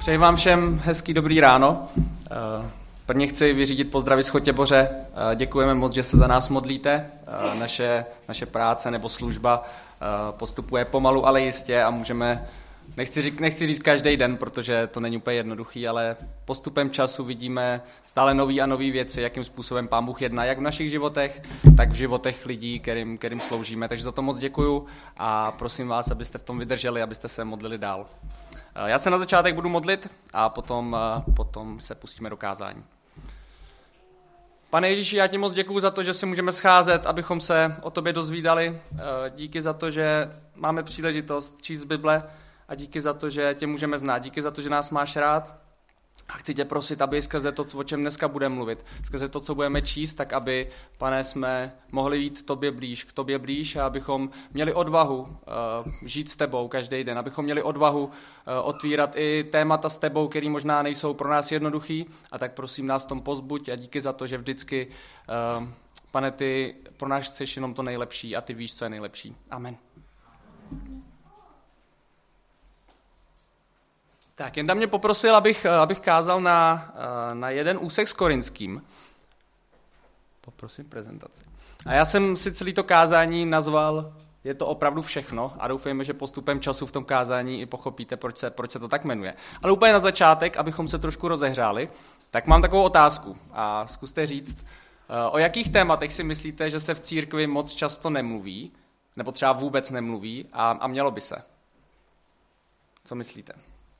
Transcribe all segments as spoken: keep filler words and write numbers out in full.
Přeji vám všem hezký dobrý ráno. Prvně chci vyřídit pozdravy z Chotěboře. Děkujeme moc, že se za nás modlíte. Naše, naše práce nebo služba postupuje pomalu, ale jistě a můžeme, nechci říct, nechci říct každý den, protože to není úplně jednoduchý, ale postupem času vidíme stále nový a nový věci, jakým způsobem Pán Bůh jedná, jak v našich životech, tak v životech lidí, kterým, kterým sloužíme. Takže za to moc děkuju a prosím vás, abyste v tom vydrželi, abyste se modlili dál. Já se na začátek budu modlit a potom, potom se pustíme do kázání. Pane Ježíši, já ti moc děkuju za to, že se můžeme scházet, abychom se o tobě dozvídali. Díky za to, že máme příležitost číst Bible a díky za to, že tě můžeme znát. Díky za to, že nás máš rád. A chci tě prosit, aby skrze to, o čem dneska budeme mluvit, skrze to, co budeme číst, tak aby, Pane, jsme mohli jít tobě blíž, k tobě blíž a abychom měli odvahu uh, žít s tebou každý den, abychom měli odvahu uh, otvírat i témata s tebou, které možná nejsou pro nás jednoduchý. A tak prosím nás v tom pozbuď a díky za to, že vždycky, uh, Pane, ty pro nás chceš jenom to nejlepší a ty víš, co je nejlepší. Amen. Tak, jen tam mě poprosil, abych, abych kázal na, na jeden úsek s Korinským. Poprosím prezentaci. A já jsem si celý to kázání nazval Je to opravdu všechno a doufejme, že postupem času v tom kázání i pochopíte, proč se, proč se to tak jmenuje. Ale úplně na začátek, abychom se trošku rozehřáli, tak mám takovou otázku a zkuste říct, o jakých tématech si myslíte, že se v církvi moc často nemluví, nebo třeba vůbec nemluví a, a mělo by se? Co myslíte?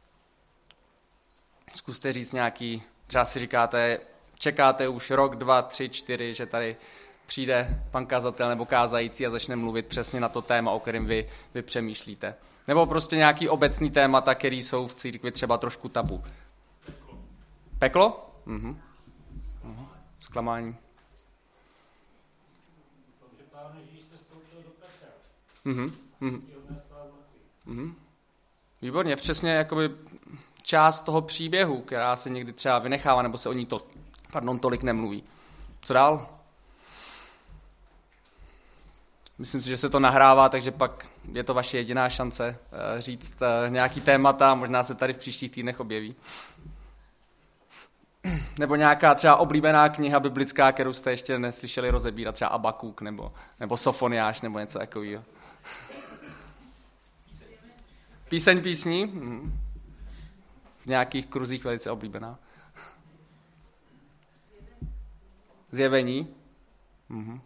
Zkuste říct nějaký, třeba si říkáte, čekáte už rok, dva, tři, čtyři, že tady přijde pan kazatel nebo kázající a začne mluvit přesně na to téma, o kterém vy, vy přemýšlíte. Nebo prostě nějaký obecný témata, které jsou v církvi třeba trošku tabu. Peklo? Peklo? Mhm. Mhm. Zklamání. Protože Pán Ježíš se stoupil do pekla. Mhm. Mhm. Mhm. Výborně, přesně jakoby část toho příběhu, která se někdy třeba vynechává, nebo se o ní to, pardon, tolik nemluví. Co dál? Myslím si, že se to nahrává, takže pak je to vaše jediná šance uh, říct uh, nějaký témata, možná se tady v příštích týdnech objeví. Nebo nějaká třeba oblíbená kniha biblická, kterou jste ještě neslyšeli rozebírat, třeba Abakuk, nebo, nebo Sofoniáš, nebo něco takového. Píseň písní? Mhm. V nějakých kruzích velice oblíbená. Zjevení? Mhm.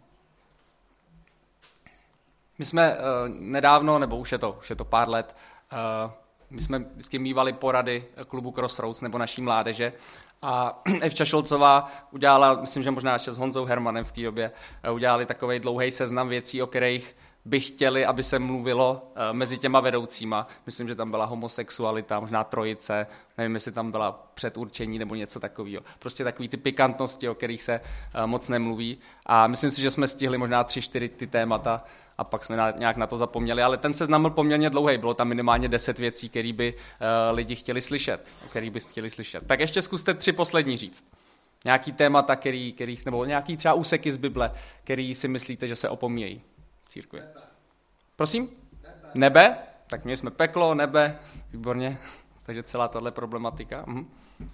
My jsme uh, nedávno, nebo už je to, už je to pár let, uh, my jsme vždycky mívali porady klubu Crossroads nebo naší mládeže a Evča Šolcová udělala, myslím, že možná ještě s Honzou Hermanem v té době, uh, udělali takovej dlouhý seznam věcí, o kterých by chtěli, aby se mluvilo uh, mezi těma vedoucíma. Myslím, že tam byla homosexualita, možná trojice, nevím, jestli tam byla předurčení nebo něco takového. Prostě takový ty pikantnosti, o kterých se uh, moc nemluví. A myslím si, že jsme stihli možná tři, čtyři ty témata a pak jsme na, nějak na to zapomněli. Ale ten seznam byl poměrně dlouhý, bylo tam minimálně deset věcí, které by uh, lidi chtěli slyšet. Který by chtěli slyšet. Tak ještě zkuste tři poslední říct. Nějaký témata, který, který, nebo nějaký třeba úseky z Bible, který si myslíte, že se opomíjejí. Církvi. Nebe. Prosím? Nebe. Nebe? Tak my jsme peklo, nebe, výborně. Takže celá tahle problematika. Mhm.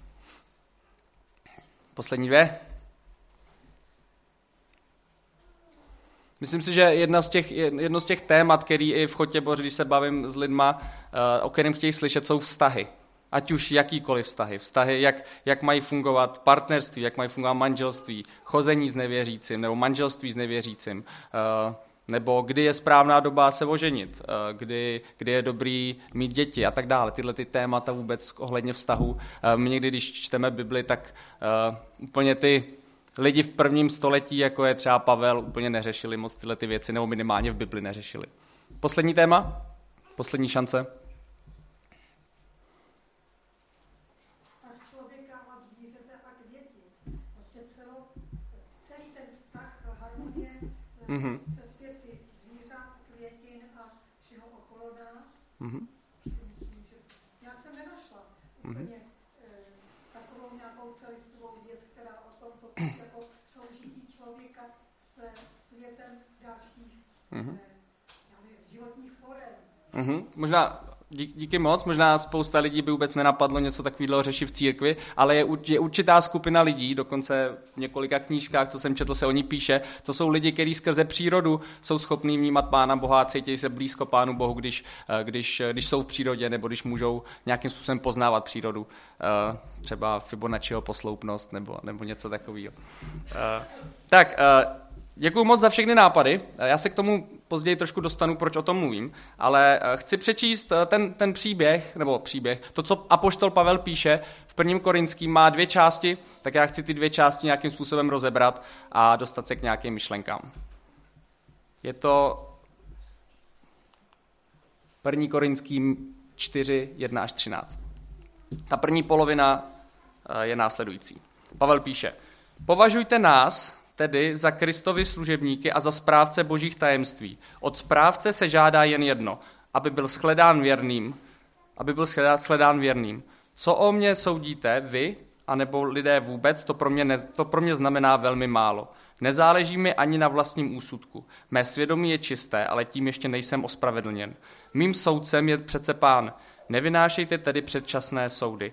Poslední dvě. Myslím si, že jedna z těch, jedno z těch témat, který i v Chotěboři, když se bavím s lidma, o kterým chtějí slyšet, jsou vztahy. Ať už jakýkoliv vztahy. Vztahy, jak, jak mají fungovat partnerství, jak mají fungovat manželství, chození s nevěřícím, nebo manželství s nevěřícím. Nebo kdy je správná doba se oženit, kdy, kdy je dobrý mít děti a tak dále. Tyhle ty témata vůbec ohledně vztahu. My někdy, když čteme Bibli, tak uh, úplně ty lidi v prvním století, jako je třeba Pavel, úplně neřešili moc tyhle ty věci, nebo minimálně v Bibli neřešili. Poslední téma? Poslední šance? Vztah člověka a zvířete a k děti. Vlastně celo, celý ten vztah harmonie mm-hmm. se světy zvířat, květin a všeho okolo nás. Mm-hmm. Myslím, že nějak jsem nenašla úplně mm-hmm. e, takovou nějakou celistvou věc, která o tomto jako soužití člověka se světem dalších mm-hmm. e, já nevím, životních forem. Mm-hmm. Možná díky moc, možná spousta lidí by vůbec nenapadlo něco takového řešit v církvi, ale je, je určitá skupina lidí, dokonce v několika knížkách, co jsem četl, se o ní píše, to jsou lidi, kteří skrze přírodu jsou schopní vnímat Pána Boha a cítí se blízko Pánu Bohu, když, když, když jsou v přírodě nebo když můžou nějakým způsobem poznávat přírodu. Třeba Fibonacciho posloupnost nebo, nebo něco takového. Tak, děkuju moc za všechny nápady. Já se k tomu později trošku dostanu, proč o tom mluvím, ale chci přečíst ten, ten příběh, nebo příběh, to, co apoštol Pavel píše v prvním Korinským, má dvě části, tak já chci ty dvě části nějakým způsobem rozebrat a dostat se k nějakým myšlenkám. Je to první Korinským čtyři, jedna až třináct. Ta první polovina je následující. Pavel píše, považujte nás, tedy za Kristovi služebníky a za správce božích tajemství. Od správce se žádá jen jedno, aby byl shledán věrným, aby byl shledán věrným. Co o mě soudíte vy, anebo lidé vůbec, to pro mě, ne, to pro mě znamená velmi málo. Nezáleží mi ani na vlastním úsudku. Mé svědomí je čisté, ale tím ještě nejsem ospravedlněn. Mým soudcem je přece Pán. Nevynášejte tedy předčasné soudy.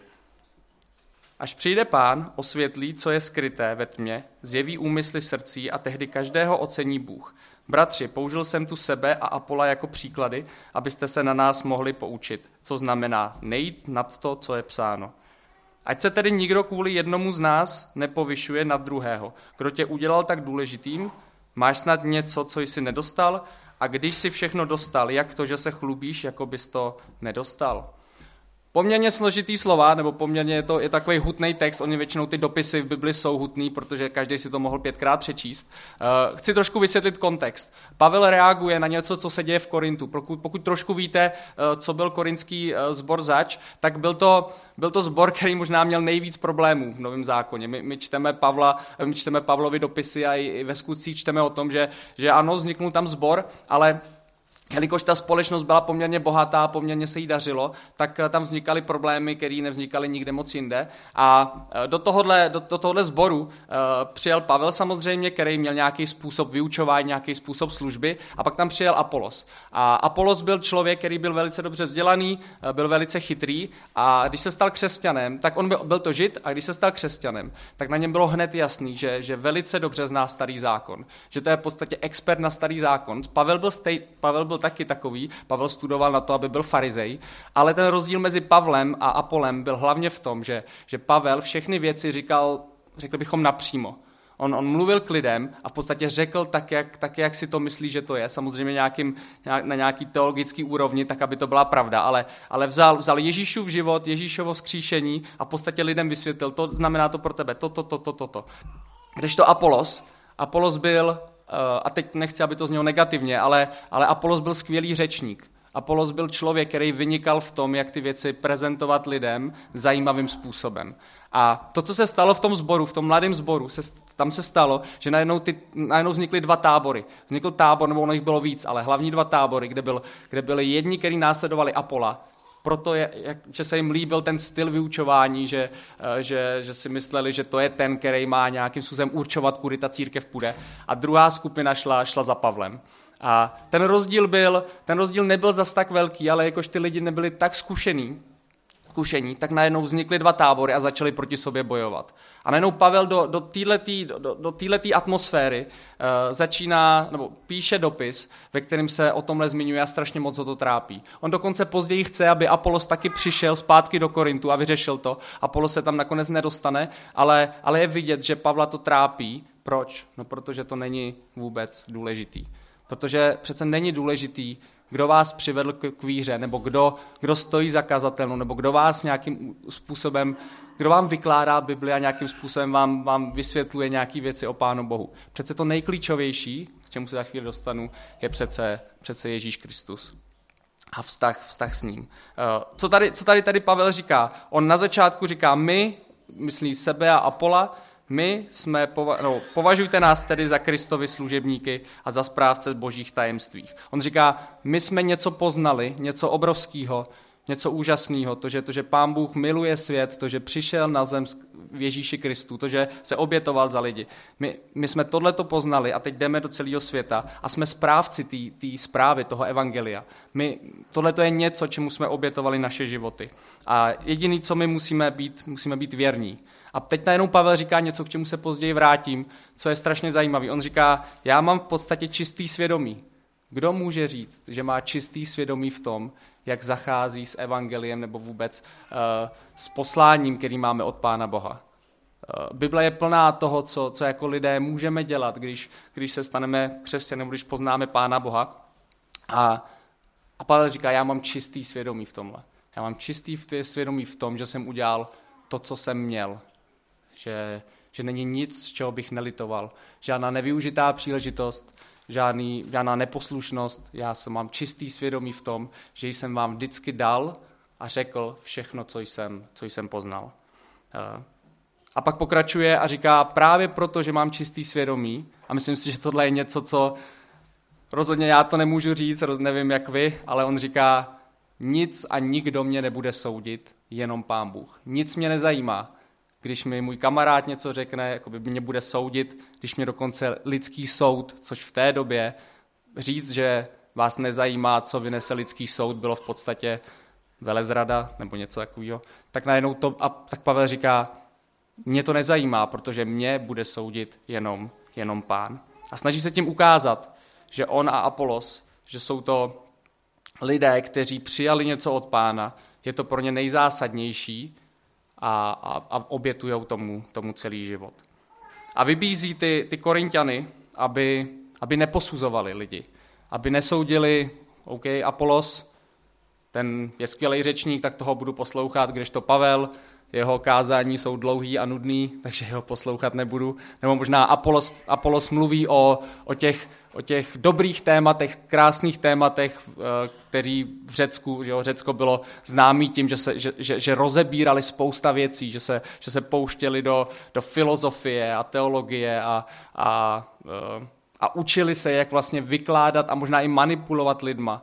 Až přijde Pán, osvětlí, co je skryté ve tmě, zjeví úmysly srdcí a tehdy každého ocení Bůh. Bratři, použil jsem tu sebe a Apola jako příklady, abyste se na nás mohli poučit, co znamená nejít nad to, co je psáno. Ať se tedy nikdo kvůli jednomu z nás nepovyšuje nad druhého. Kdo tě udělal tak důležitým? Máš snad něco, co jsi nedostal? A když jsi všechno dostal, jak to, že se chlubíš, jako bys to nedostal? Poměrně složitý slova, nebo poměrně je to je takový hutný text, oni většinou ty dopisy v Bibli jsou hutný, protože každý si to mohl pětkrát přečíst. Uh, chci trošku vysvětlit kontext. Pavel reaguje na něco, co se děje v Korintu. Pokud, pokud trošku víte, uh, co byl korinský uh, sbor zač, tak byl to, byl to sbor, který možná měl nejvíc problémů v Novém zákoně. My, my, čteme, Pavla, my čteme Pavlovi dopisy a i, i ve skutcích čteme o tom, že, že ano, vzniknul tam sbor, ale jelikož ta společnost byla poměrně bohatá, poměrně se jí dařilo, tak tam vznikaly problémy, které nevznikaly nikde moc jinde. A do tohohle, do, do tohohle sboru uh, přijel Pavel samozřejmě, který měl nějaký způsob vyučování, nějaký způsob služby, a pak tam přijel Apolos. A Apolos byl člověk, který byl velice dobře vzdělaný, byl velice chytrý, a když se stal křesťanem, tak on byl, byl to Žid, a když se stal křesťanem, tak na něm bylo hned jasný, že, že velice dobře zná starý zákon. Že to je v podstatě expert na starý zákon. Pavel byl, stej, Pavel byl taky takový, Pavel studoval na to, aby byl farizej, ale ten rozdíl mezi Pavlem a Apolem byl hlavně v tom, že, že Pavel všechny věci říkal, řekl bychom, napřímo. On, on mluvil k lidem a v podstatě řekl tak jak, tak, jak si to myslí, že to je. Samozřejmě nějakým, na nějaký teologický úrovni, tak, aby to byla pravda, ale, ale vzal, vzal Ježíšův život, Ježíšovo vzkříšení a v podstatě lidem vysvětlil, to znamená to pro tebe, toto, toto, toto. To. Kdežto Apolos, Apolos byl, a teď nechci, aby to znělo negativně, ale, ale Apolos byl skvělý řečník. Apolos byl člověk, který vynikal v tom, jak ty věci prezentovat lidem zajímavým způsobem. A to, co se stalo v tom sboru, v tom mladém sboru, se, tam se stalo, že najednou, ty, najednou vznikly dva tábory. Vznikl tábor, nebo ono jich bylo víc, ale hlavní dva tábory, kde, byl, kde byli jedni, kteří následovali Apola. Proto, je, jak, že se jim líbil ten styl vyučování, že, že, že si mysleli, že to je ten, který má nějakým způsobem určovat, kudy ta církev půjde. A druhá skupina šla, šla za Pavlem. A ten rozdíl, byl, ten rozdíl nebyl zas tak velký, ale jakož ty lidi nebyli tak zkušený, zkušení, tak najednou vznikly dva tábory a začali proti sobě bojovat. A najednou Pavel do, do téhletý do, do téhletý atmosféry uh, začíná, nebo píše dopis, ve kterém se o tomhle zmiňuje a strašně moc ho to trápí. On dokonce později chce, aby Apolos taky přišel zpátky do Korintu a vyřešil to. Apolos se tam nakonec nedostane, ale, ale je vidět, že Pavla to trápí. Proč? No protože to není vůbec důležitý. Protože přece není důležitý, kdo vás přivedl k víře, nebo kdo, kdo stojí za kazatelnou, nebo kdo vás nějakým způsobem, kdo vám vykládá Bibli a nějakým způsobem vám, vám vysvětluje nějaké věci o Pánu Bohu. Přece to nejklíčovější, k čemu se za chvíli dostanu, je přece, přece Ježíš Kristus a vztah, vztah s ním. Co tady, co tady, tady Pavel říká? On na začátku říká, my, myslí sebe a Apola, my jsme, pova- no, považujte nás tedy za Kristovi služebníky a za správce božích tajemstvích. On říká, my jsme něco poznali, něco obrovského, něco úžasného, to že, to, že Pán Bůh miluje svět, to, že přišel na zem v Ježíši Kristu, to, že se obětoval za lidi. My, my jsme tohleto poznali a teď jdeme do celého světa a jsme správci té zprávy, toho evangelia. My, tohleto je něco, čemu jsme obětovali naše životy. A jediný, co my musíme být, musíme být věrní. A teď najednou Pavel říká něco, k čemu se později vrátím, co je strašně zajímavé. On říká, já mám v podstatě čistý svědomí. Kdo může říct, že má čistý svědomí v tom, jak zachází s evangeliem nebo vůbec uh, s posláním, který máme od Pána Boha? Uh, Bible je plná toho, co, co jako lidé můžeme dělat, když, když se staneme křesťany, nebo když poznáme Pána Boha. A, a Pavel říká, já mám čistý svědomí v tomhle. Já mám čistý svědomí v tom, že jsem udělal to, co jsem měl. Že, že není nic, z čeho bych nelitoval. Žádná nevyužitá příležitost, žádný, žádná neposlušnost. Já jsem mám čistý svědomí v tom, že jsem vám vždycky dal a řekl všechno, co jsem, co jsem poznal. A pak pokračuje a říká, právě proto, že mám čistý svědomí, a myslím si, že tohle je něco, co rozhodně já to nemůžu říct, nevím jak vy, ale on říká, nic a nikdo mě nebude soudit, jenom Pán Bůh. Nic mě nezajímá. Když mi můj kamarád něco řekne, jakoby mě bude soudit, když mě dokonce lidský soud, což v té době říct, že vás nezajímá, co vynese lidský soud, bylo v podstatě velezrada nebo něco takového, tak najednou to, a tak Pavel říká, mě to nezajímá, protože mě bude soudit jenom, jenom Pán. A snaží se tím ukázat, že on a Apolos, že jsou to lidé, kteří přijali něco od Pána, je to pro ně nejzásadnější, a, a, a obětujou tomu, tomu celý život. A vybízí ty, ty Korinťany, aby, aby neposuzovali lidi, aby nesoudili, OK, Apolos, ten je skvělý řečník, tak toho budu poslouchat, kdežto Pavel, jeho kázání jsou dlouhý a nudný, takže jeho poslouchat nebudu. Nebo možná Apolos, Apolos mluví o, o, těch, o těch dobrých tématech, krásných tématech, který v Řecku, že jo, Řecko bylo známý tím, že, se, že, že, že rozebírali spousta věcí, že se, že se pouštěli do, do filozofie a teologie a, a, a učili se, jak vlastně vykládat a možná i manipulovat lidma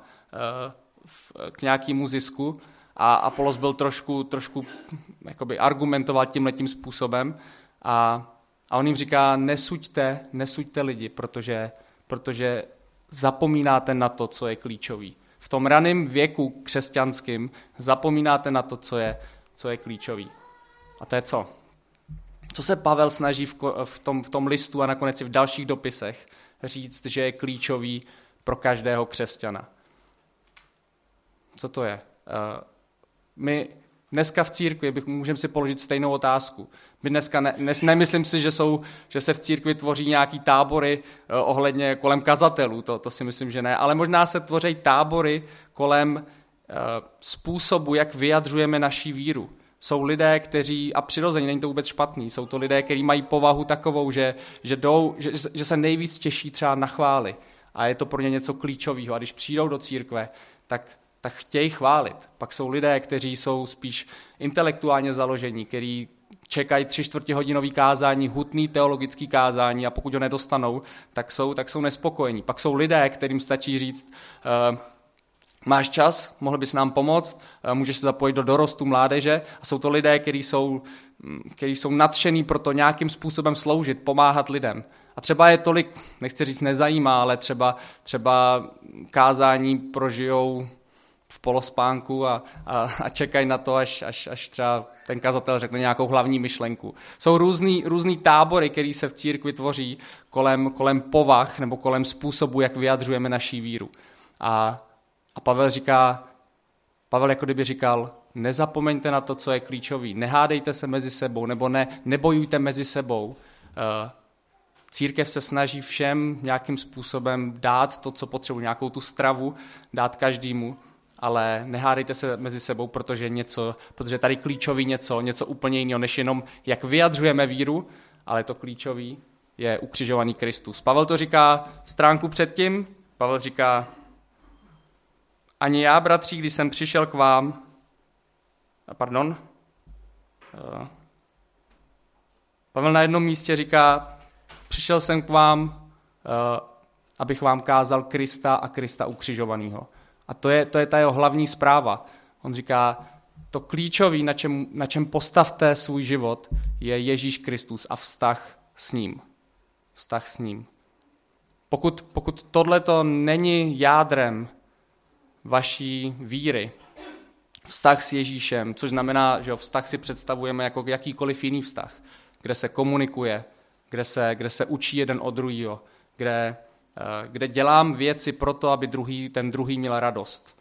k nějakému zisku. A Apolos byl trošku, trošku jakoby argumentoval tímhletím způsobem a, a on jim říká, nesuďte, nesuďte lidi, protože, protože zapomínáte na to, co je klíčový. V tom raném věku křesťanským zapomínáte na to, co je, co je klíčový. A to je co? Co se Pavel snaží v, v, tom, v tom listu a nakonec i v dalších dopisech říct, že je klíčový pro každého křesťana? Co to je? My dneska v církvi bych, můžeme si položit stejnou otázku. My dneska ne, ne, nemyslím si, že, jsou, že se v církvi tvoří nějaký tábory eh, ohledně kolem kazatelů, to, to si myslím, že ne, ale možná se tvoří tábory kolem eh, způsobu, jak vyjadřujeme naši víru. Jsou lidé, kteří, a přirozeně není to vůbec špatný, jsou to lidé, kteří mají povahu takovou, že, že, jdou, že, že se nejvíc těší třeba na chvály a je to pro ně něco klíčového. A když přijdou do církve, tak tak chtějí chválit. Pak jsou lidé, kteří jsou spíš intelektuálně založení, kteří čekají tři čtvrtihodinový kázání, hutný teologický kázání a pokud ho nedostanou, tak jsou, tak jsou nespokojení. Pak jsou lidé, kterým stačí říct, uh, máš čas, mohl bys nám pomoct, uh, můžeš se zapojit do dorostu mládeže a jsou to lidé, kteří jsou, kteří jsou nadšený pro to nějakým způsobem sloužit, pomáhat lidem. A třeba je tolik, nechci říct nezajímá, ale třeba, třeba kázání prožijou v polospánku a, a, a čekají na to, až, až, až třeba ten kazatel řekne nějakou hlavní myšlenku. Jsou různý, různý tábory, které se v církvi tvoří kolem, kolem povah nebo kolem způsobu, jak vyjadřujeme naší víru. A, a Pavel říká, Pavel jako kdyby říkal, nezapomeňte na to, co je klíčový, nehádejte se mezi sebou, nebo ne, nebojujte mezi sebou. Církev se snaží všem nějakým způsobem dát to, co potřebuje, nějakou tu stravu, dát každému, ale nehádejte se mezi sebou, protože něco, protože tady klíčový něco, něco úplně jiného, než jenom jak vyjadřujeme víru, ale to klíčový je ukřižovaný Kristus. Pavel to říká stránku předtím, Pavel říká, ani já, bratři, když jsem přišel k vám, pardon, Pavel na jednom místě říká, přišel jsem k vám, abych vám kázal Krista a Krista ukřižovaného. A to je, to je ta jeho hlavní zpráva. On říká, to klíčové, na čem, na čem postavte svůj život, je Ježíš Kristus a vztah s ním. Vztah s ním. Pokud, pokud tohleto není jádrem vaší víry, vztah s Ježíšem, což znamená, že vztah si představujeme jako jakýkoliv jiný vztah, kde se komunikuje, kde se, kde se učí jeden od druhého, kde, kde dělám věci proto, aby druhý, ten druhý měl radost.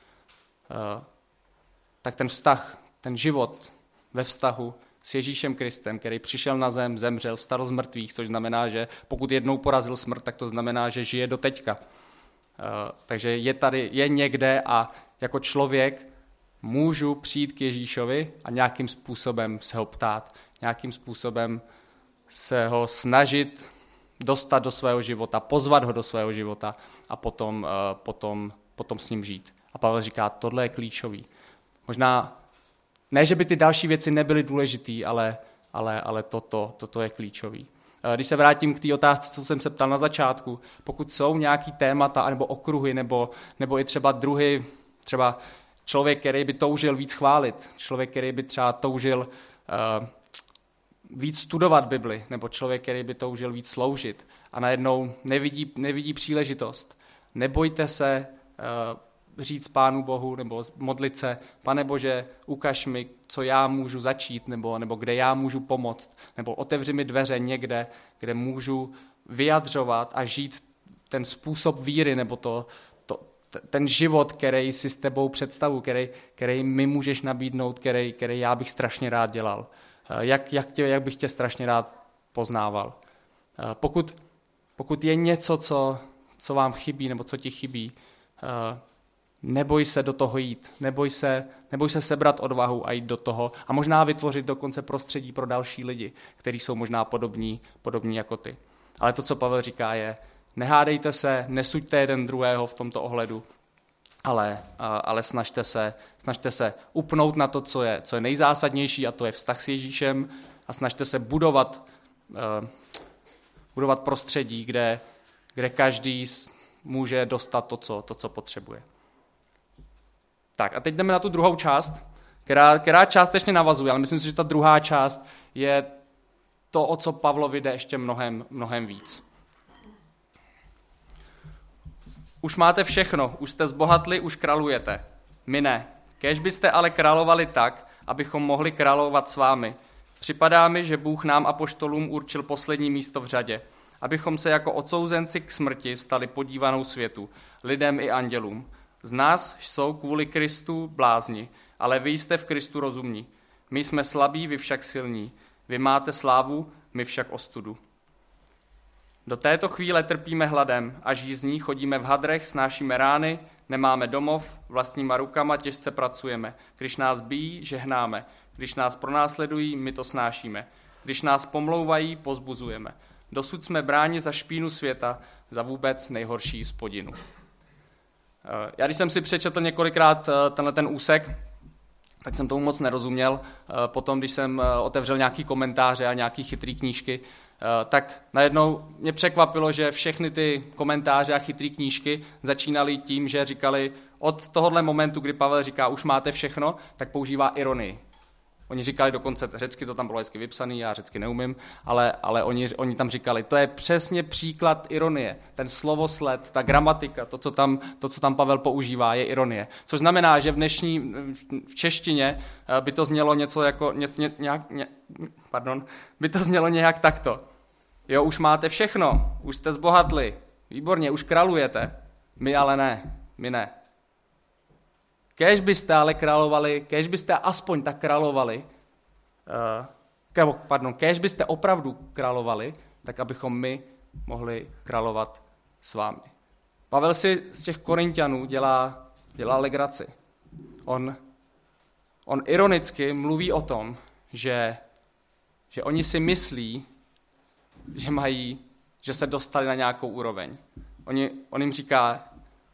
Tak ten vztah, ten život ve vztahu s Ježíšem Kristem, který přišel na zem, zemřel, vstal z mrtvých, což znamená, že pokud jednou porazil smrt, tak to znamená, že žije do teďka. Takže je tady, je někde a jako člověk můžu přijít k Ježíšovi a nějakým způsobem se ho ptát, nějakým způsobem se ho snažit dostat do svého života, pozvat ho do svého života a potom, potom, potom s ním žít. A Pavel říká, tohle je klíčový. Možná, ne, že by ty další věci nebyly důležitý, ale, ale, ale toto, toto je klíčový. Když se vrátím k té otázce, co jsem se ptal na začátku, pokud jsou nějaký témata nebo okruhy, nebo, nebo i třeba druhy, třeba člověk, který by toužil víc chválit, člověk, který by třeba toužil uh, víc studovat Bibli, nebo člověk, který by toužil víc sloužit a najednou nevidí, nevidí příležitost. Nebojte se uh, říct Pánu Bohu nebo modlit se, Pane Bože, ukaž mi, co já můžu začít, nebo, nebo kde já můžu pomoct, nebo otevři mi dveře někde, kde můžu vyjadřovat a žít ten způsob víry, nebo to, to, ten život, který si s tebou představu, který, který mi můžeš nabídnout, který, který já bych strašně rád dělal. Jak, jak, tě, jak bych tě strašně rád poznával. Pokud, pokud je něco, co, co vám chybí, nebo co ti chybí, neboj se do toho jít, neboj se, neboj se sebrat odvahu a jít do toho a možná vytvořit dokonce prostředí pro další lidi, kteří jsou možná podobní, podobní jako ty. Ale to, co Pavel říká, je, nehádejte se, nesuďte jeden druhého v tomto ohledu, ale, ale snažte se, snažte se upnout na to, co je, co je nejzásadnější, a to je vztah s Ježíšem, a snažte se budovat, uh, budovat prostředí, kde, kde každý může dostat to, co, to, co potřebuje. Tak a teď jdeme na tu druhou část, která, která částečně navazuje, ale myslím si, že ta druhá část je to, o co Pavlovi jde ještě mnohem, mnohem víc. Už máte všechno, už jste zbohatli, už králujete. My ne. Kéž byste ale královali tak, abychom mohli královat s vámi. Připadá mi, že Bůh nám apoštolům určil poslední místo v řadě, abychom se jako odsouzenci k smrti stali podívanou světu, lidem i andělům. Z nás jsou kvůli Kristu blázni, ale vy jste v Kristu rozumní. My jsme slabí, vy však silní. Vy máte slávu, my však ostudu. Do této chvíle trpíme hladem a žízní, chodíme v hadrech, snášíme rány, nemáme domov, vlastníma rukama těžce pracujeme. Když nás bijí, žehnáme. Když nás pronásledují, my to snášíme. Když nás pomlouvají, pozbuzujeme. Dosud jsme bráni za špínu světa, za vůbec nejhorší spodinu. Já když jsem si přečetl několikrát tenhle ten úsek, tak jsem tomu moc nerozuměl. Potom, když jsem otevřel nějaký komentáře a nějaký chytrý knížky, tak najednou mě překvapilo, že všechny ty komentáře a chytrý knížky začínaly tím, že říkali, od tohohle momentu, kdy Pavel říká, už máte všechno, tak používá ironii. Oni říkali dokonce, řecky to tam bylo hezky vypsaný, já řecky neumím, ale, ale oni, oni tam říkali, to je přesně příklad ironie. Ten slovosled, ta gramatika, to co, tam, to, co tam Pavel používá, je ironie. Což znamená, že v dnešní, v češtině by to znělo něco jako, ně, ně, nějak, ně, pardon, by to znělo nějak takto. Jo, už máte všechno, už jste zbohatli, výborně, už králujete, my ale ne, my ne. Kéž byste ale královali, kéž byste aspoň tak královali, uh, pardon, kéž byste opravdu královali, tak abychom my mohli královat s vámi. Pavel si z těch Korinťanů dělá, dělá legraci. On, on ironicky mluví o tom, že, že oni si myslí, že mají, že se dostali na nějakou úroveň. Oni, on jim říká,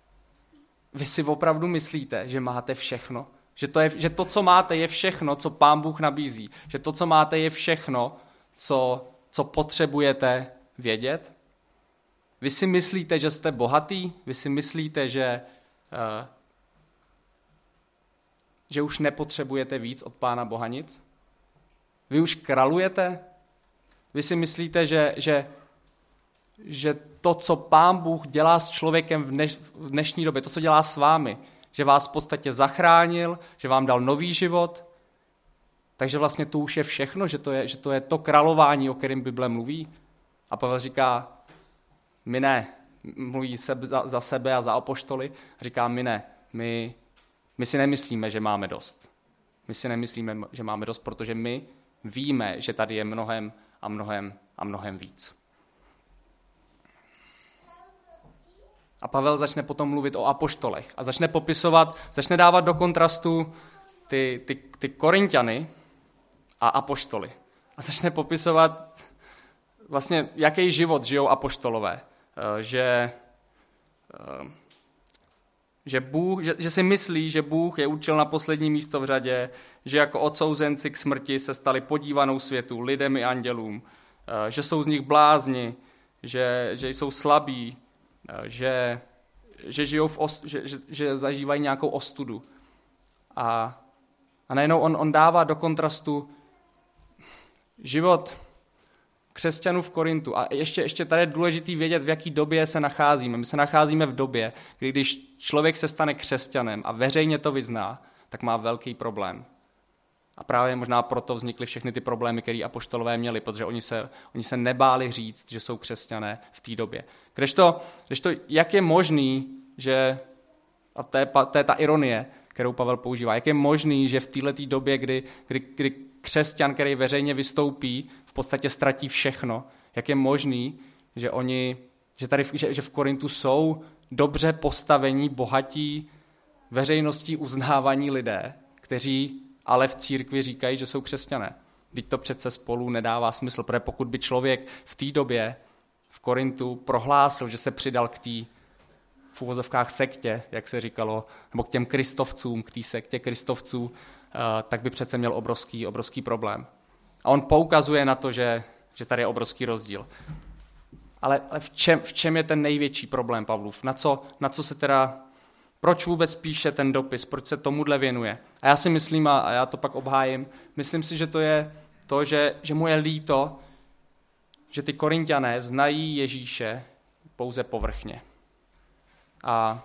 vy si opravdu myslíte, že máte všechno? Že to, je, že to, co máte, je všechno, co Pán Bůh nabízí? Že to, co máte, je všechno, co, co potřebujete vědět? Vy si myslíte, že jste bohatý? Vy si myslíte, že, uh, že už nepotřebujete víc od Pána Boha nic? Vy už kralujete? Vy si myslíte, že, že, že to, co Pán Bůh dělá s člověkem v, dneš, v dnešní době, to, co dělá s vámi, že vás v podstatě zachránil, že vám dal nový život, takže vlastně to už je všechno, že to je, že to je to králování, o kterém Bible mluví. A Pavel říká, my ne, mluví se, za, za sebe a za apoštoly, a říká, my ne, my, my si nemyslíme, že máme dost. My si nemyslíme, že máme dost, protože my víme, že tady je mnohem a mnohem a mnohem víc. A Pavel začne potom mluvit o apoštolech a začne popisovat, začne dávat do kontrastu ty, ty, ty Korinťany a apoštoly. A začne popisovat vlastně, jaký život žijou apoštolové. Že, že, Bůh, že, že si myslí, že Bůh je určil na poslední místo v řadě, že jako odsouzenci k smrti se stali podívanou světu, lidem i andělům, že jsou z nich blázni, že, že jsou slabí, že, že, žijou v ost, že, že, že zažívají nějakou ostudu. A, a najednou on, on dává do kontrastu život křesťanů v Korintu. A ještě, ještě tady je důležitý vědět, v jaký době se nacházíme. My se nacházíme v době, kdy když člověk se stane křesťanem a veřejně to vyzná, tak má velký problém. A právě možná proto vznikly všechny ty problémy, které apoštolové měli, protože oni se, oni se nebáli říct, že jsou křesťané v té době. Kdežto, kdežto jak je možný, že, a to je, to je ta ironie, kterou Pavel používá, jak je možný, že v této době, kdy, kdy, kdy křesťan, který veřejně vystoupí, v podstatě ztratí všechno, jak je možný, že oni, že tady že, že v Korintu jsou dobře postavení, bohatí, veřejností uznávaní lidé, kteří ale v církvi říkají, že jsou křesťané. Vždyť to přece spolu nedává smysl, protože pokud by člověk v té době v Korintu prohlásil, že se přidal k té v uvozovkách sektě, jak se říkalo, nebo k těm kristovcům, k té sektě kristovců, tak by přece měl obrovský, obrovský problém. A on poukazuje na to, že, že tady je obrovský rozdíl. Ale, ale v, čem, v čem je ten největší problém Pavlův? Na co, na co se teda, proč vůbec píše ten dopis, proč se tomuhle věnuje? A já si myslím, a já to pak obhájím, myslím si, že to je to, že, že mu je líto, že ty Korinťané znají Ježíše pouze povrchně. A,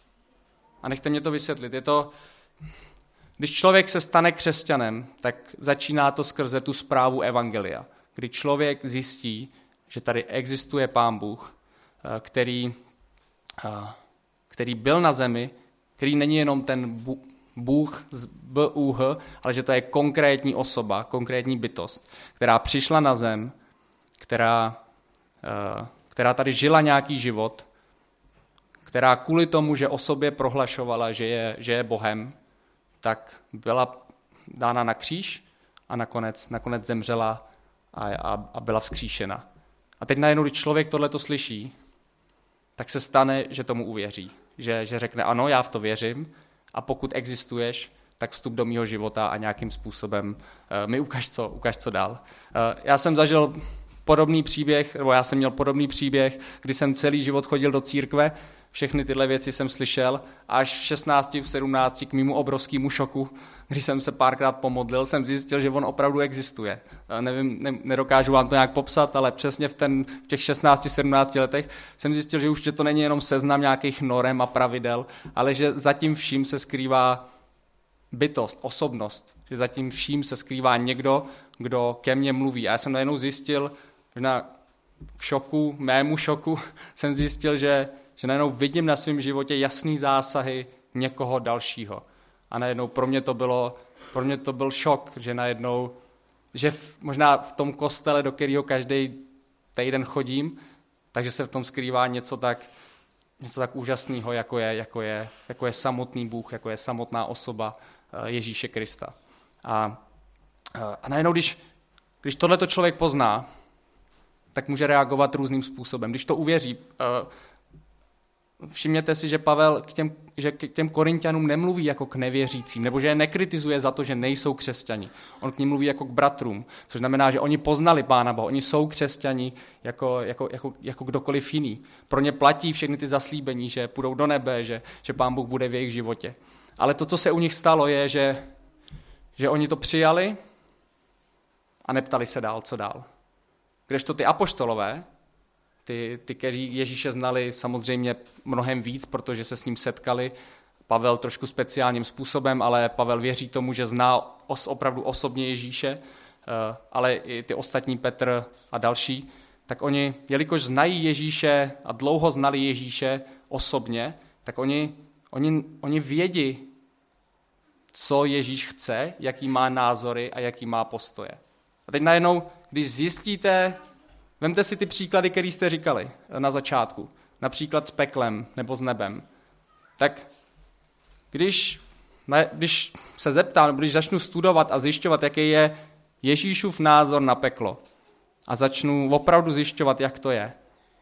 a nechte mě to vysvětlit. Je to, když člověk se stane křesťanem, tak začíná to skrze tu zprávu evangelia, kdy člověk zjistí, že tady existuje Pán Bůh, který, který byl na zemi, který není jenom ten Bůh z B U H, ale že to je konkrétní osoba, konkrétní bytost, která přišla na zem, která, která tady žila nějaký život, která kvůli tomu, že o sobě prohlašovala, že je, že je Bohem, tak byla dána na kříž a nakonec, nakonec zemřela a, a, a byla vzkříšena. A teď najednou, když člověk tohleto slyší, tak se stane, že tomu uvěří. Že, že řekne, ano, já v to věřím a pokud existuješ, tak vstup do mýho života a nějakým způsobem uh, mi ukaž co, ukaž, co dál. Uh, já jsem zažil podobný příběh, nebo já jsem měl podobný příběh, kdy jsem celý život chodil do církve, všechny tyhle věci jsem slyšel, až v šestnácti, v sedmnácti k mému obrovskému šoku, když jsem se párkrát pomodlil, jsem zjistil, že on opravdu existuje. Nevím, ne, nedokážu vám to nějak popsat, ale přesně v, ten, v těch šestnácti sedmnácti letech jsem zjistil, že už že to není jenom seznam nějakých norem a pravidel, ale že zatím vším se skrývá bytost, osobnost, že zatím vším se skrývá někdo, kdo ke mně mluví. A já jsem najednou zjistil, že na k šoku, mému šoku, jsem zjistil, že že najednou vidím na svém životě jasný zásahy někoho dalšího. A najednou pro mě to bylo, pro mě to byl šok, že najednou, že v, možná v tom kostele, do kterého každý týden chodím, takže se v tom skrývá něco tak, něco tak úžasného, jako je, jako, je, jako je samotný Bůh, jako je samotná osoba Ježíše Krista. A, a najednou, když, když tohleto člověk pozná, tak může reagovat různým způsobem. Když to uvěří, všimněte si, že Pavel k těm, že k těm Korinťanům nemluví jako k nevěřícím, nebo že je nekritizuje za to, že nejsou křesťani. On k ním mluví jako k bratrům, což znamená, že oni poznali Pána Boha, oni jsou křesťani jako, jako, jako, jako kdokoliv jiný. Pro ně platí všechny ty zaslíbení, že půjdou do nebe, že, že Pán Bůh bude v jejich životě. Ale to, co se u nich stalo, je, že, že oni to přijali a neptali se dál, co dál. Kdežto ty apoštolové, ty, ty, kteří Ježíše znali samozřejmě mnohem víc, protože se s ním setkali, Pavel trošku speciálním způsobem, ale Pavel věří tomu, že zná os, opravdu osobně Ježíše, ale i ty ostatní Petr a další, tak oni, jelikož znají Ježíše a dlouho znali Ježíše osobně, tak oni, oni, oni vědí, co Ježíš chce, jaký má názory a jaký má postoje. A teď najednou, když zjistíte, vemte si ty příklady, které jste říkali na začátku, například s peklem nebo s nebem, tak když, když se zeptám, nebo když začnu studovat a zjišťovat, jaký je Ježíšův názor na peklo a začnu opravdu zjišťovat, jak to je,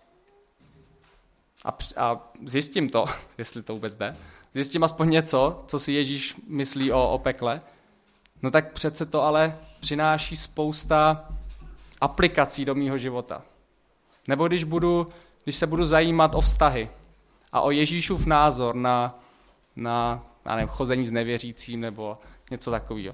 a, a zjistím to, jestli to vůbec jde, zjistím aspoň něco, co si Ježíš myslí o, o pekle, no tak přece to ale přináší spousta aplikací do mýho života. Nebo když, budu, když se budu zajímat o vztahy a o Ježíšův názor na, na já nevím, chození s nevěřícím nebo něco takového.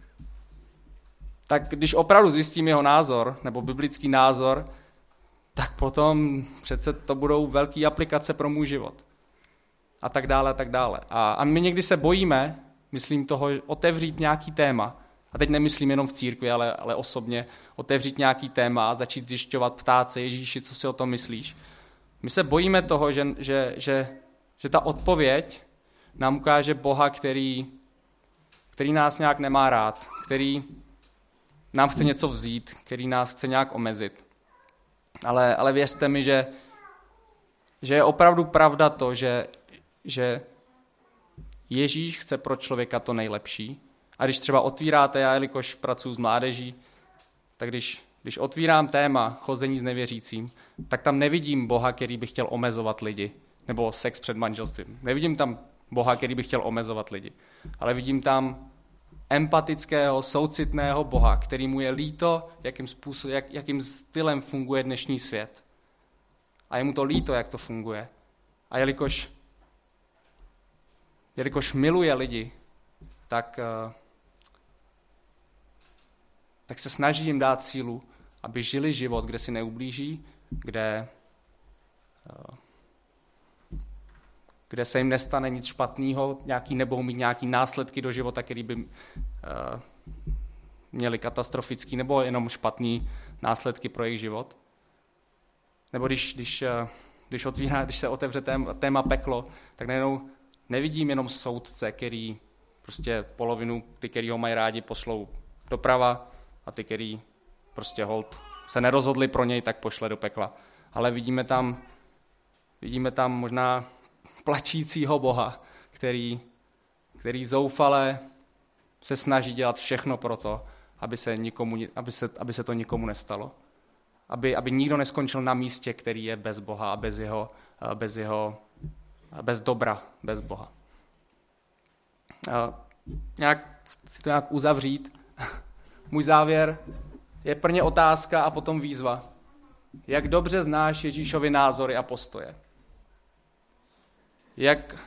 Tak když opravdu zjistím jeho názor, nebo biblický názor, tak potom přece to budou velké aplikace pro můj život. A tak dále, a tak dále. A, a my někdy se bojíme, myslím toho, otevřít nějaký téma. A teď nemyslím jenom v církvi, ale, ale osobně, otevřít nějaký téma a začít zjišťovat, ptát se, Ježíši, co si o tom myslíš. My se bojíme toho, že, že, že, že ta odpověď nám ukáže Boha, který, který nás nějak nemá rád, který nám chce něco vzít, který nás chce nějak omezit. Ale, ale věřte mi, že, že je opravdu pravda to, že, že Ježíš chce pro člověka to nejlepší. A když třeba otvíráte, já jelikož pracuji s mládeží, tak když, když otvírám téma chození s nevěřícím, tak tam nevidím Boha, který by chtěl omezovat lidi, nebo sex před manželstvím. Nevidím tam Boha, který by chtěl omezovat lidi, ale vidím tam empatického, soucitného Boha, který mu je líto, jakým, způsob, jak, jakým stylem funguje dnešní svět. A je mu to líto, jak to funguje. A jelikož, jelikož miluje lidi, tak, tak se snaží jim dát sílu, aby žili život, kde si neublíží, kde, kde se jim nestane nic špatného, nějaký nebudou mít nějaký následky do života, který by uh, měli katastrofický nebo jenom špatný následky pro jejich život. Nebo když, když, uh, když, otvírá, když se otevře téma, téma peklo, tak najednou nevidím jenom soudce, který prostě polovinu, ty, který ho mají rádi, pošlou doprava a ty, který prostě hold se nerozhodli pro něj, tak pošle do pekla. Ale vidíme tam, vidíme tam možná plačícího Boha, který, který zoufale se snaží dělat všechno pro to, aby se, nikomu, aby se, aby se to nikomu nestalo. Aby, aby nikdo neskončil na místě, který je bez Boha a bez jeho, bez jeho, bez dobra, bez Boha. A nějak, si to nějak uzavřít. Můj závěr je prvně otázka a potom výzva. Jak dobře znáš Ježíšovy názory a postoje? Jak,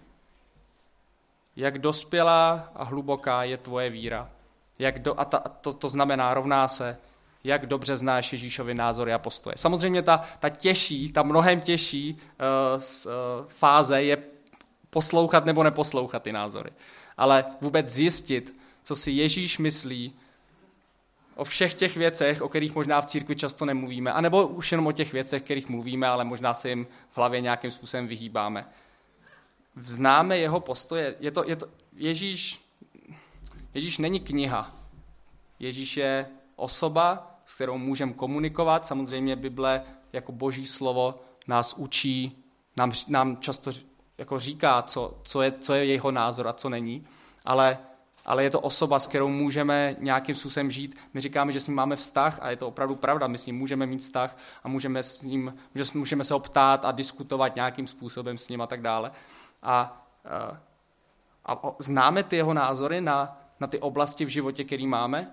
jak dospělá a hluboká je tvoje víra? Jak do, a ta, to, to znamená, rovná se, jak dobře znáš Ježíšovy názory a postoje. Samozřejmě ta, ta těžší, ta mnohem těžší uh, s, uh, fáze je poslouchat nebo neposlouchat ty názory. Ale vůbec zjistit, co si Ježíš myslí o všech těch věcech, o kterých možná v církvi často nemluvíme, anebo už jenom o těch věcech, kterých mluvíme, ale možná se jim v hlavě nějakým způsobem vyhýbáme. Známe jeho postoje. Je to, je to, Ježíš, Ježíš není kniha. Ježíš je osoba, s kterou můžeme komunikovat. Samozřejmě Bible jako boží slovo nás učí, nám, nám často jako říká, co, co, je, co je jeho názor a co není, ale, ale je to osoba, s kterou můžeme nějakým způsobem žít. My říkáme, že s ním máme vztah a je to opravdu pravda. My s ním můžeme mít vztah a můžeme, s ním, můžeme se ho ptát a diskutovat nějakým způsobem s ním a tak dále. A, a, a známe ty jeho názory na, na ty oblasti v životě, který máme?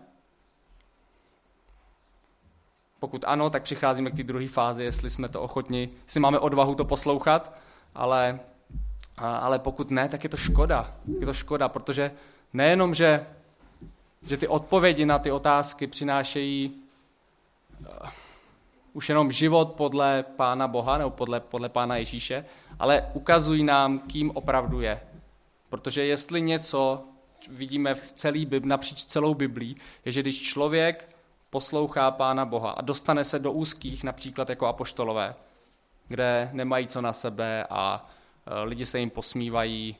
Pokud ano, tak přicházíme k té druhé fázi, jestli jsme to ochotni, jestli máme odvahu to poslouchat, ale A, ale pokud ne, tak je to škoda. Je to škoda, protože nejenom, že, že ty odpovědi na ty otázky přinášejí uh, už jenom život podle Pána Boha nebo podle, podle Pána Ježíše, ale ukazují nám, kým opravdu je. Protože jestli něco vidíme v celý Bibli, napříč celou Biblí, je, že když člověk poslouchá Pána Boha a dostane se do úzkých, například jako apoštolové, kde nemají co na sebe a lidi se jim posmívají,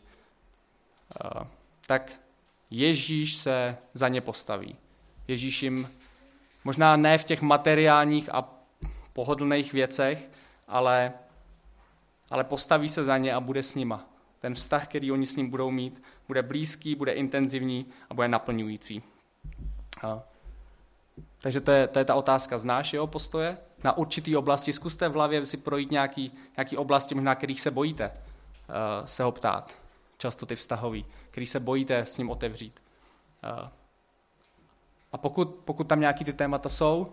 tak Ježíš se za ně postaví. Ježíš jim možná ne v těch materiálních a pohodlných věcech, ale, ale postaví se za ně a bude s nima. Ten vztah, který oni s ním budou mít, bude blízký, bude intenzivní a bude naplňující. A, takže to je, to je ta otázka. Znáš jeho postoje? Na určitý oblasti zkuste v hlavě si projít nějaký, nějaký oblasti, možná kterých se bojíte uh, se ho ptát. Často ty vztahový, který se bojíte s ním otevřít. Uh, a pokud, pokud tam nějaký ty témata jsou,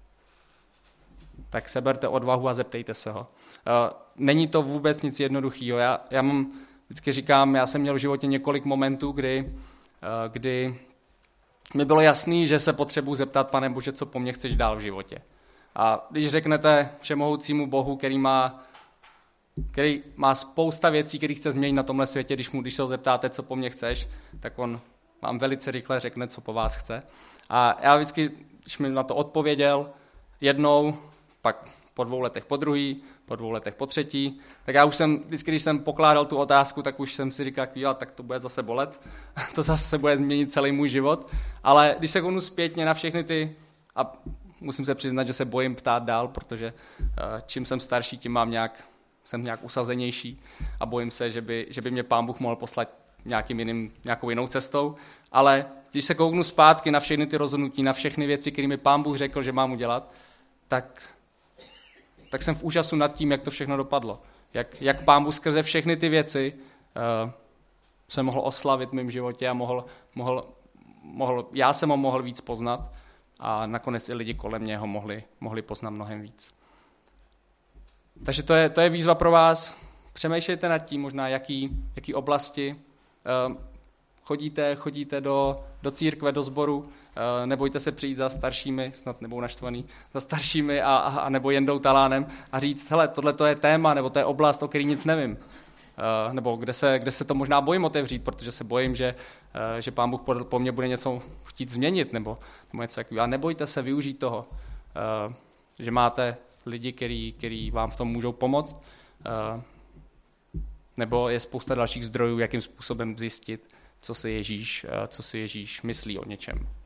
tak seberte odvahu a zeptejte se ho. Uh, není to vůbec nic jednoduchého. Já, já mám, vždycky říkám, já jsem měl v životě několik momentů, kdy, uh, kdy mi bylo jasný, že se potřebuji zeptat, Pane Bože, co po mně chceš dál v životě. A když řeknete všemohoucímu Bohu, který má, který má spousta věcí, který chce změnit na tomhle světě, když, mu, když se ho zeptáte, co po mně chceš, tak on vám velice rychle řekne, co po vás chce. A já vždycky, když mi na to odpověděl jednou, pak po dvou letech po druhý, po dvou letech po třetí, tak já už jsem, vždycky, když jsem pokládal tu otázku, tak už jsem si říkal, jo, tak to bude zase bolet, to zase bude změnit celý můj život, ale když se kouknu zpětně na všechny ty, a musím se přiznat, že se bojím ptát dál, protože čím jsem starší, tím mám nějak, jsem nějak usazenější a bojím se, že by, že by mě Pán Bůh mohl poslat nějakým jiným, nějakou jinou cestou, ale když se kouknu zpátky na všechny ty rozhodnutí, na všechny věci, které mi Pán Bůh řekl, že mám udělat, tak, tak jsem v úžasu nad tím, jak to všechno dopadlo. Jak, jak Pán Bůh skrze všechny ty věci uh, se mohl oslavit v mém životě a mohl, mohl, mohl, já jsem ho mohl víc poznat a nakonec i lidi kolem mě ho mohli, mohli poznat mnohem víc. Takže to je, to je výzva pro vás. Přemýšlejte nad tím možná, jaký, jaký oblasti uh, chodíte, chodíte do, do církve, do sboru, uh, nebojte se přijít za staršími, snad nebudou naštvaný, za staršími a, a, a nebo Jendou Talánem a říct, hele, tohle to je téma, nebo to je oblast, o který nic nevím. Uh, nebo kde se, kde se to možná bojím otevřít, protože se bojím, že, uh, že Pán Bůh po, po mně bude něco chtít změnit, nebo, nebo něco takového. A nebojte se využít toho, uh, že máte lidi, který, který vám v tom můžou pomoct, uh, nebo je spousta dalších zdrojů, jakým způsobem zjistit, co si Ježíš, co si Ježíš myslí o něčem.